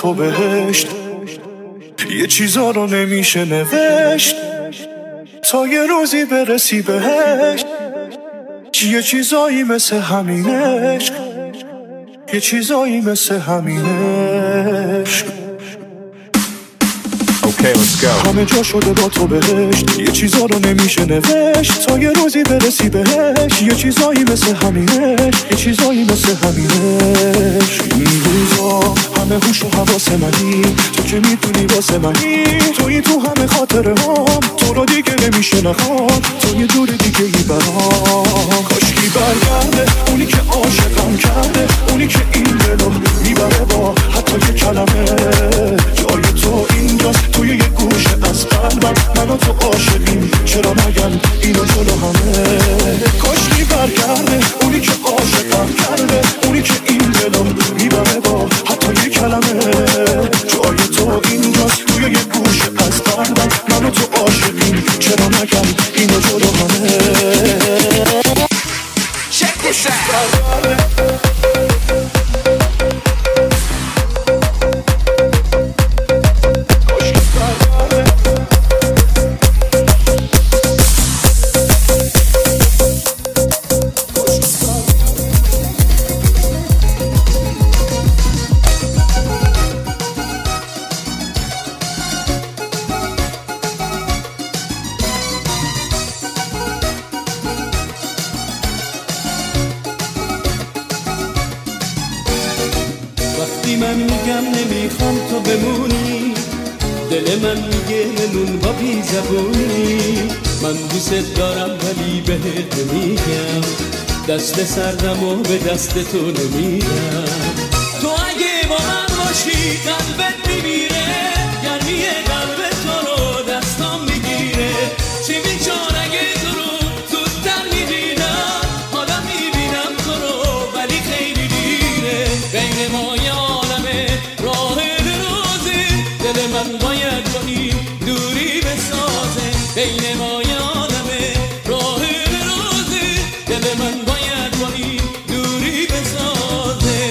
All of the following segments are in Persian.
تو بهشت، یه چیزا رو نمیشه نوشت تا یه روزی برسی بهشت. یه چیزایی مثل همینش، یه چیزایی مثل همینش. Okay, let's go. همه جا شده با تو بهشت، یه چیزا رو نمیشه نوشت تا یه روزی برسی بهش. یه چیزایی مثل همینش، یه چیزایی مثل همینش. این روزا همه هوش و حواس منی، تو که میدونی واسه منی، توی تو همه خاطره هم، تو رو دیگه نمیشه نخواد، تو یه دور دیگه ای برام. کاشکی برگرده اونی که عاشقم کرده، اونی که این دلو میبره با حتی یه کلمه. جای تو اینجاست توی یه گوشه از قلبم، من و تو عاشقیم، چرا نگم اینو جلو همه. کاشکی برگرده اونی که عاشقم کرده، اونی که این دلو میبره با حتی یه کلمه. جای تو اینجاست توی یه گوشه از قلبم، من و تو عاشقیم، چرا نگم اینو جلو همه. Check this out. وقتی من میگم نمیخوام تو بمونی، دل من میگه نون با بی زبونی. من دوست دارم ولی بهت نمیگم، دست سردم و به دست تو نمیدم. تو اگه با من باشی قلبت میمیره، گرمی قلب تو رو دستام میگیره. چی میچار اگه تو رو زودتر میدیدم، حالا میبینم تو رو ولی خیلی دیره. بین ما یه عالمه راه درازه، دل من باید با این دوری بسازه. بین ما یه عالمه راه درازه، دل من باید با این دوری بسازه.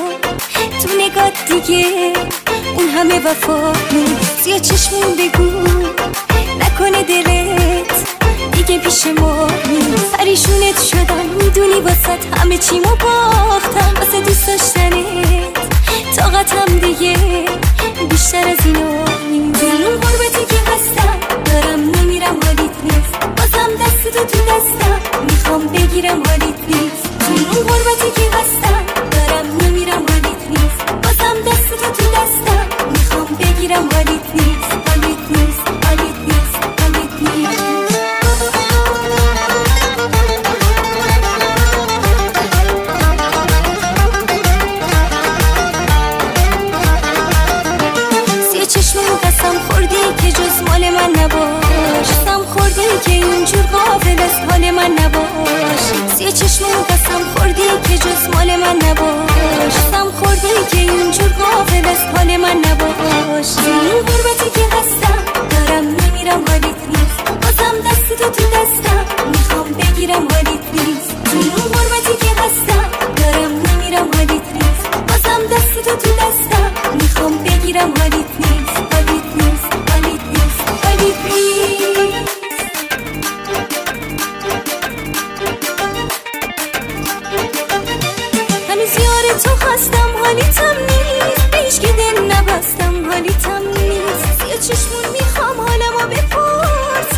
تو نگاه دیگه اون همه وفا نیست. یا چشمون بگو نکنه دلت دیگه پیش ما نیست. پریشونت شدم میدونی واسه همه چیمو باختم، واسه دوست داشتنت طاقتم دیگه بیشتر از اینا نیست. اون غربتی که هستم دارم نمیرم حالیت نیست، بازم دستتو تو دستم میخوام بگیرم حالیت نیست. اون غربتی که هستم دارم نمیرم حالیت نیست، بازم دستتو تو دستم میخوام بگیرم حالیت نیست. حالیت نیست، حالیت نیست، حالیت نیست. چشمم قسم خوردی که جز مال من نباش، قسم خوردی که اینجور غافل از حال من نباش. سی چشمم قسم خوردی که جز مال من نباش، قسم خوردی که اینجور غافل از حال من نباش. این غربتی که هستم دارم نمیرم حالیت نیست، بازم دستتو تو دستم میخوام بگیرم حالیت نیست. این غربتی که هستم دارم نمیرم حالیت نیست، بازم دستتو تو دستم میخوام بگیرم حالیت نیست. تو هستم حالیتم نیست، پیش که دل نبستم حالیتم نیست. سیاه چشمون میخوام حالمو بپرس.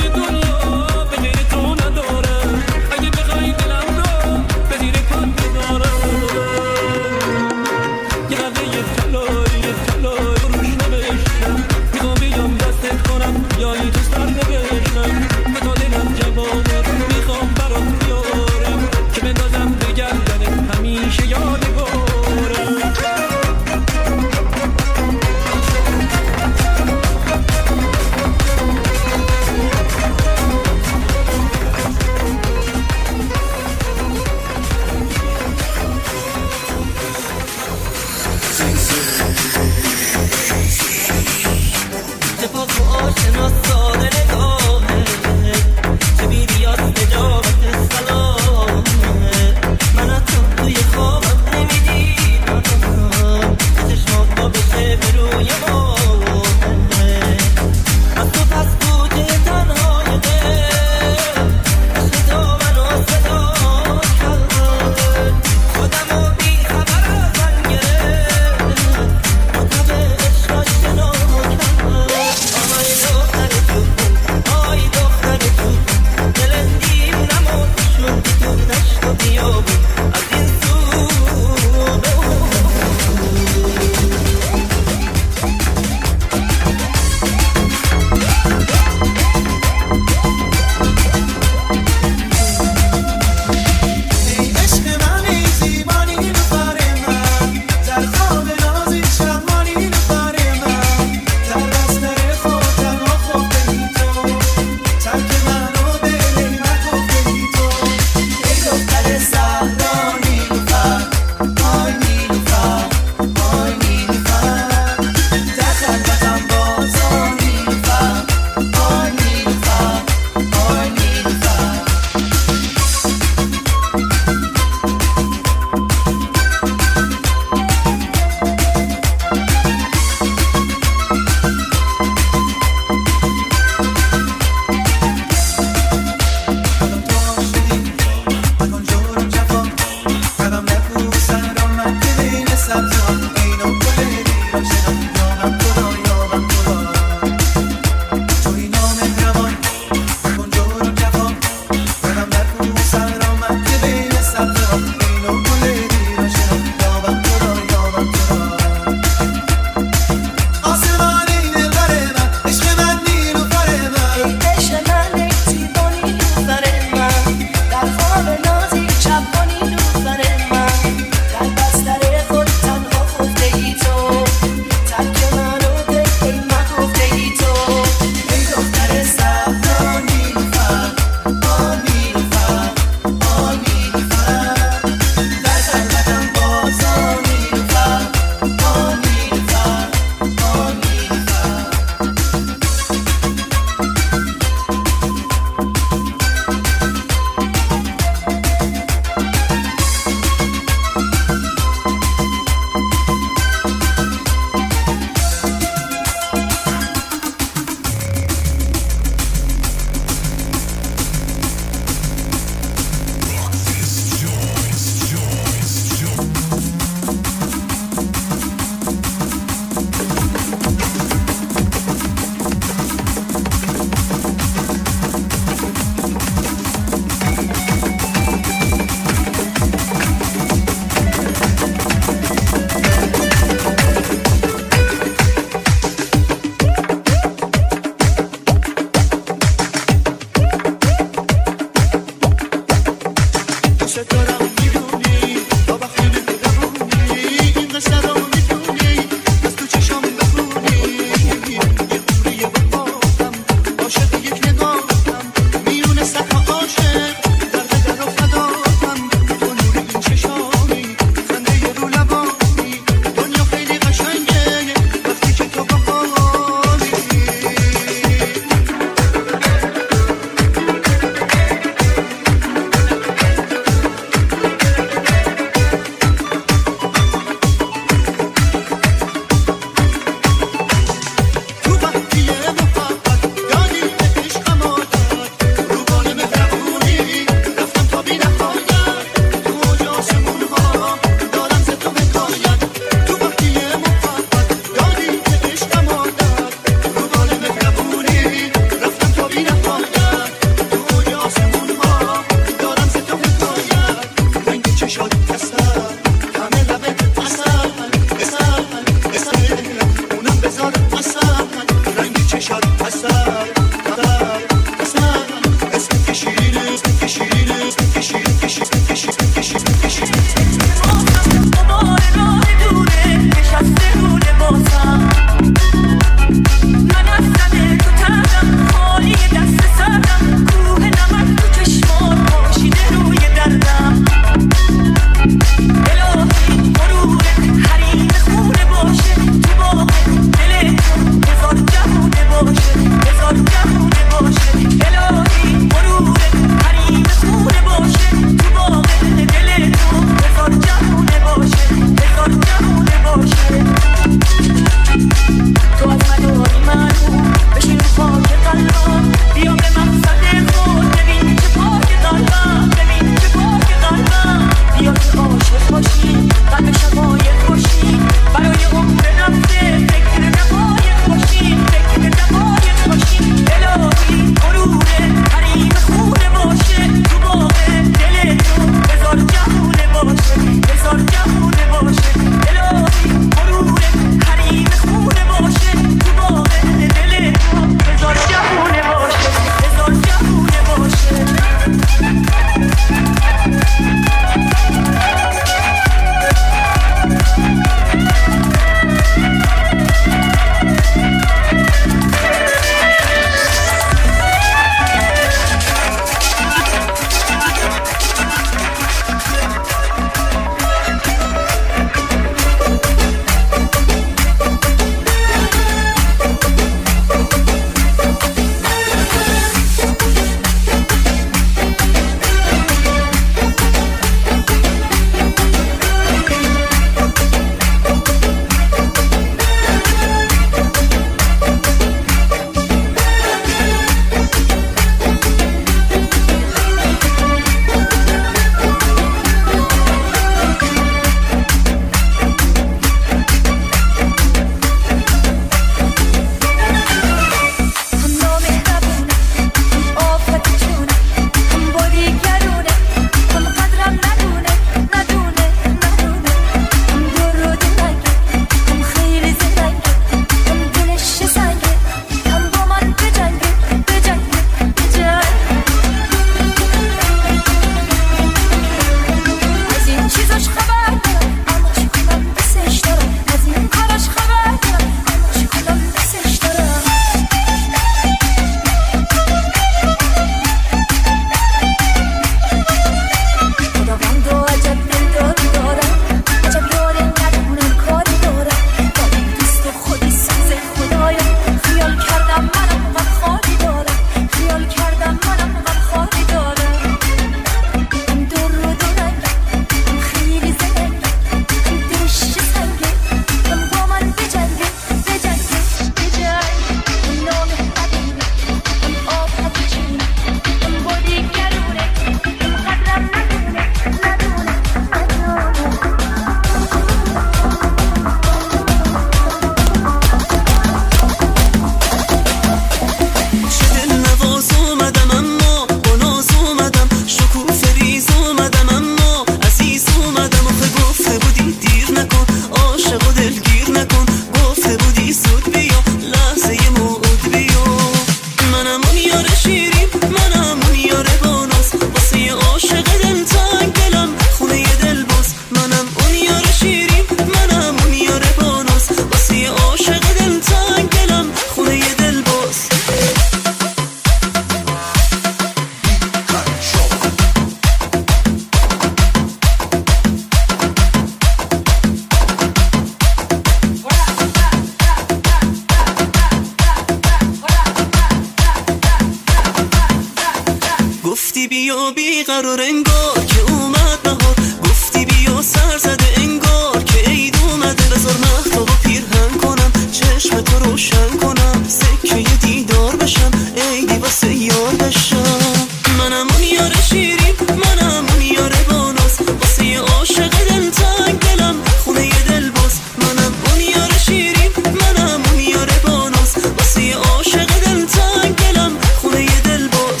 بیقرار انگار که اومد بهار، گفتی بیا سر زده انگار که عید اومده. بذار مهتابو پیرهن کنم، چشم تو روشن کنم، سکه دیدار بشم، عیدی واسه یار بشم. منم اون یار شیرین، منم اون یار باناس، واسه یه عاشق دلتنگ دلم خونه یه دل باز. منم اون یار شیرین، منم اون یار باناس، واسه یه عاشق دلتنگ دلم خونه یه دل باز.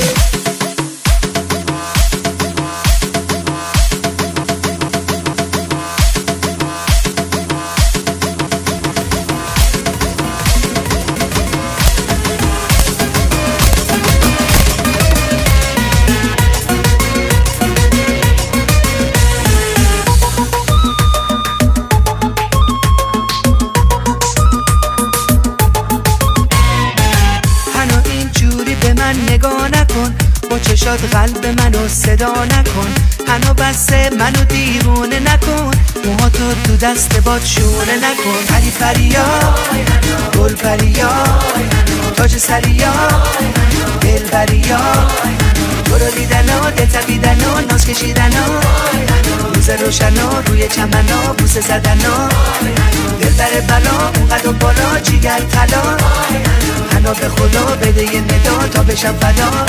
نگاه نکن با چشات قلب منو صدا نکن، هنو بسه منو دیوونه نکن، موهاتو تو دست باد شونه نکن. پری پریا گل پریا تاج سریا دل بریا، برو دیدنا دل تبیدنا ناز کشیدنا، روز روشنا روی چمنا بوسه زدنا، دل بر بلا اونقدر بالا جیگر طلا، هنو به خدا بده یه ندا تا بشم فدا.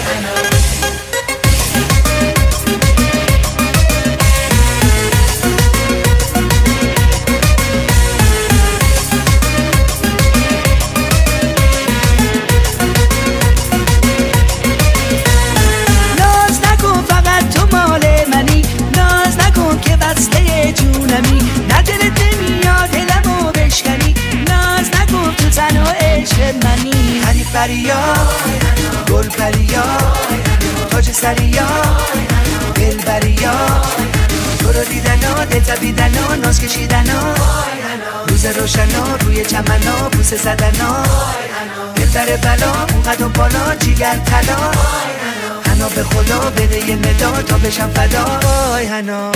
ناز نکن فقط تو مال منی، ناز نکن که وصله جونمی، نه دلت نمیاد دلمو بشکنی، ناز نکن تو تنها عشق منی. پری پریا گل پریا تاج سریا دل بریا، برو دیدنا دل تبیدنا ناز کشیدنا، روز روشنا روی چمنا بوسه زدنا، دل بر بلا اونقدر بالا جیگر طلا، هنو به خدا بده یه ندا تا بشم فدا. آی هنو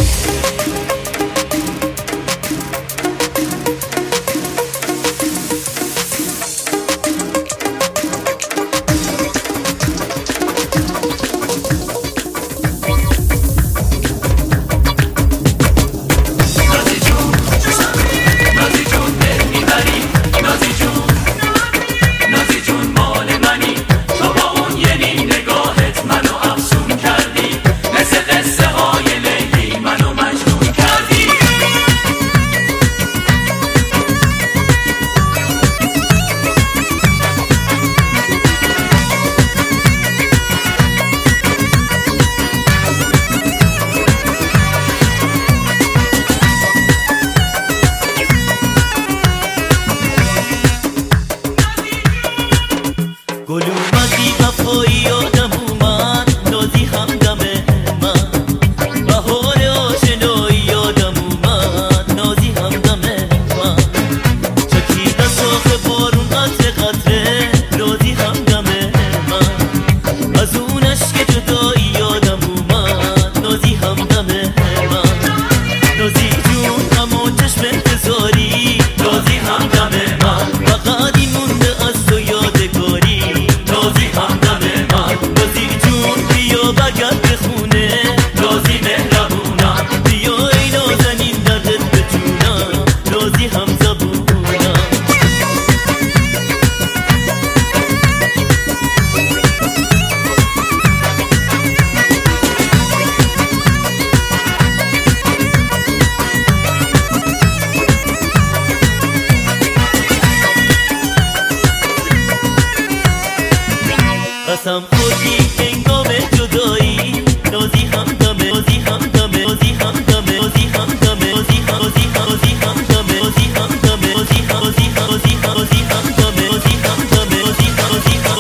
قسم خوردی هنگام جدایی، نازی هم دمه نازی هم دمه نازی هم دمه نازی هم دمه نازی هم نازی هم نازی هم دمه نازی هم دمه نازی هم نازی هم نازی هم نازی هم دمه نازی هم دمه نازی هم نازی هم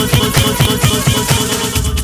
نازی هم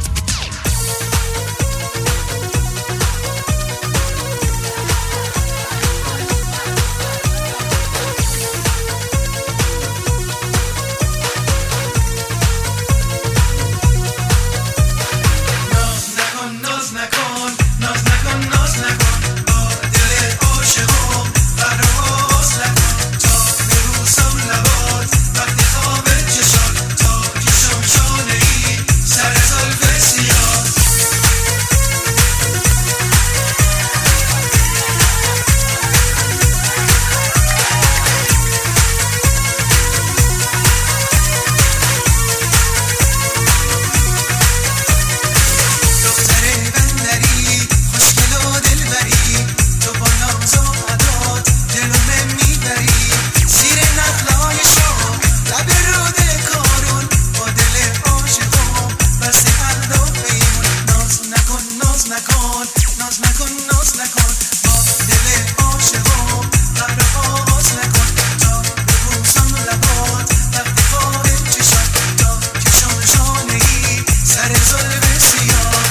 نکن ناز نکن ناز نکن با دل عاشقم قهر آغاز نکن تا ببوسم لبات وقتی خواهد چشات تا کشم شانه ای سر زلف سیاه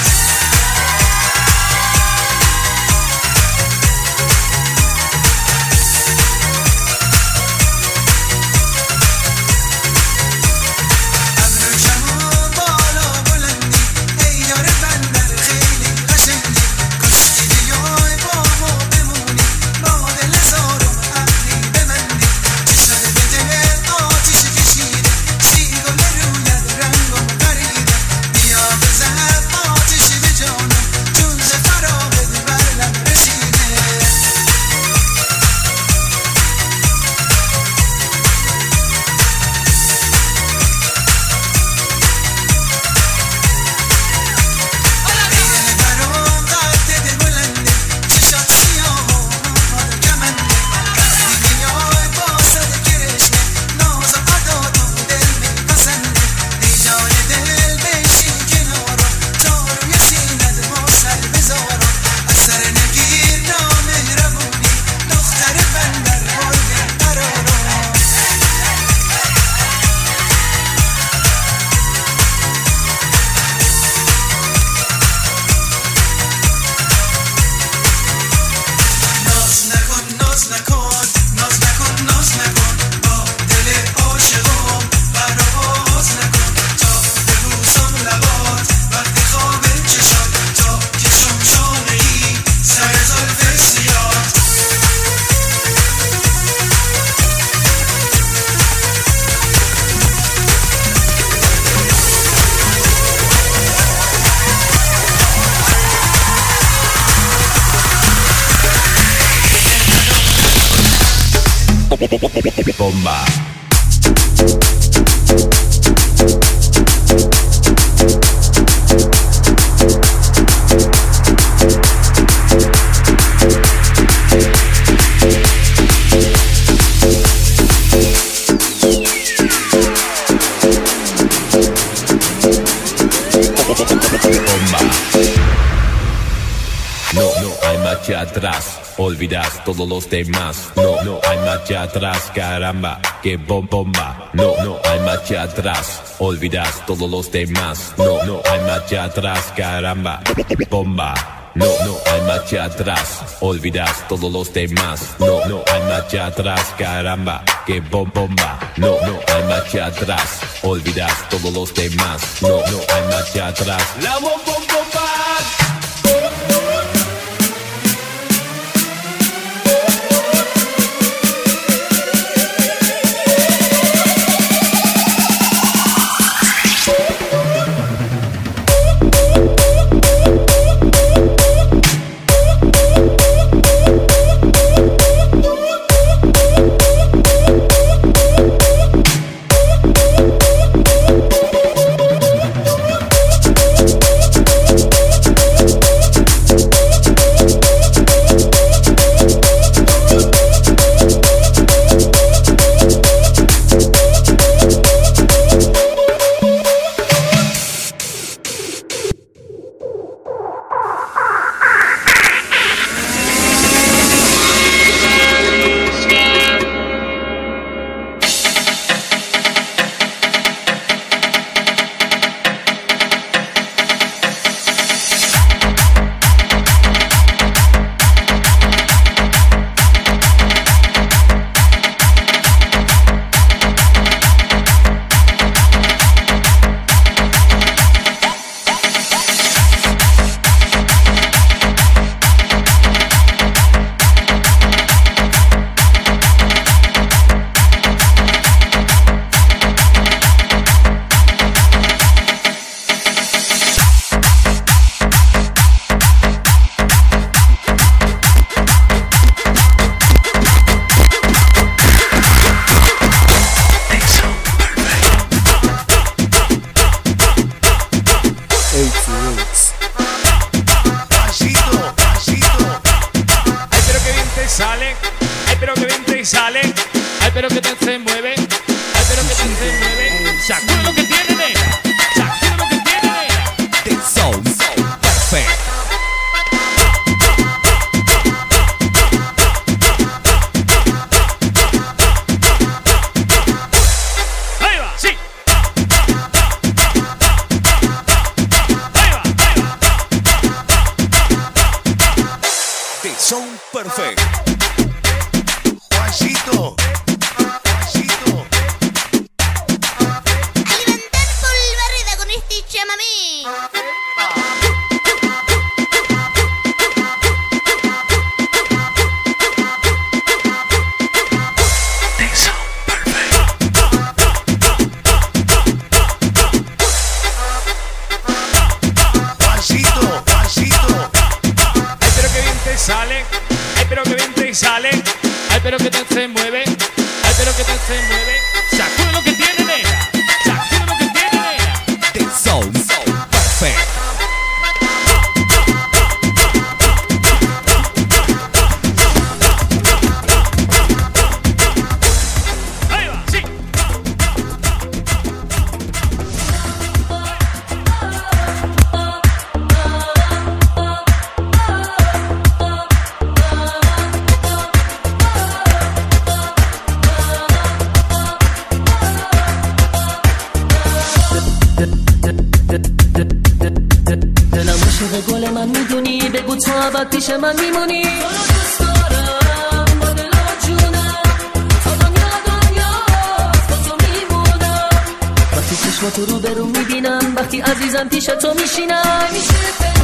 Bomba. Hacia atrás, olvidas todos los demás. No, no hay marcha atrás, caramba, que bomba. No, no hay marcha atrás, olvidas todos los demás. No, no hay marcha atrás, caramba, bomba. No, no hay marcha atrás, olvidas todos los demás. No, no hay marcha atrás, caramba, que bomba. No, no hay marcha atrás, olvidas todos los demás. No, no hay marcha atrás. La bomba. Sound Perfect. Juancito. Alimentar polvareda con este chamamé. Sale, ay pero que bien te sale, ay pero que te se mueve, ay pero que te se mueve, sacude lo que tiene nena, sacude lo que tiene nena. The Sound Perfect. Ahí va, sí. به گل من میدونی بگو تو ابد پیش من میمونی تو رو دوست دارم با دل و جونم تا دنیا با تو میمونم وقتی چشماتو رو برون میبینم وقتی عزیزم پیش تو میشینم میشه